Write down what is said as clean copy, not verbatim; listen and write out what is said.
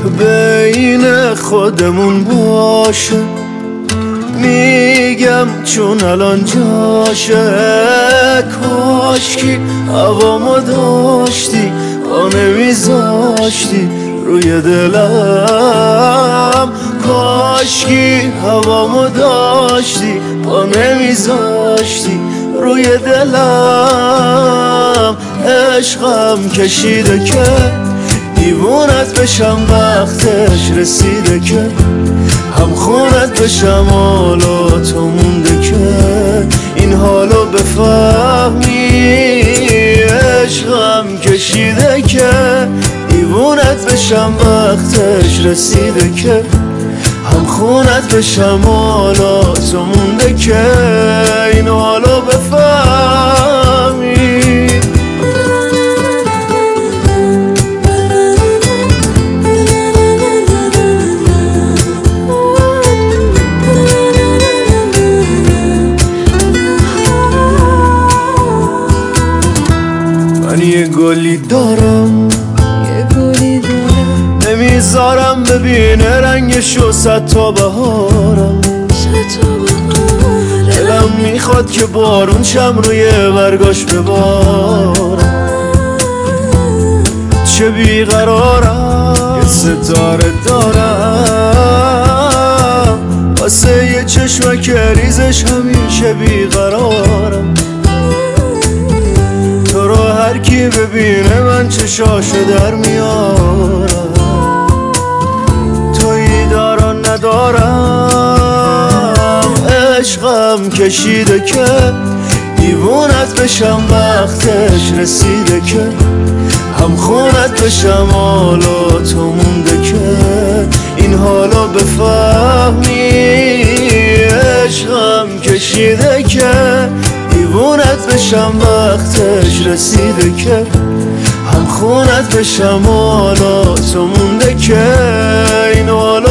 بین خودمون باشه، میگم چون الان جاشه. کاشکی هوامو داشتی پا نمیذاشتی روی دلم، کاشکی هوامو داشتی پا نمیذاشتی روی دلم. عشقم کشیده که دیوونت بشم، وقتش رسیده که هم خونت بشم، حالا تو مونده که این حالو بفهمی. عشقم کشیده که دیوونت بشم، وقتش رسیده که هم خونت بشم، حالا تو مونده که این حالو بفهمی. من یه گلی دارم نمیذارم ببینه رنگشو صد تا بهارم. دلم میخواد که بارون شم روی برگاش ببارم. چه بیقرارم یه ستاره دارم، واسه یه چشمک ریزش همیشه بیقرارم. تو رو هر کی ببینه من چشاشو در میارم. تویی دارم ندارم، عشقم کشیده که دیوونت بشم، وقتش رسیده که هم خونت بشم، حالا تو مونده که این حالا بفهمی. عشقم کشیده که دیوونت بشم، وقتش رسیده که هم خونت بشم، حالا تو مونده که این حالا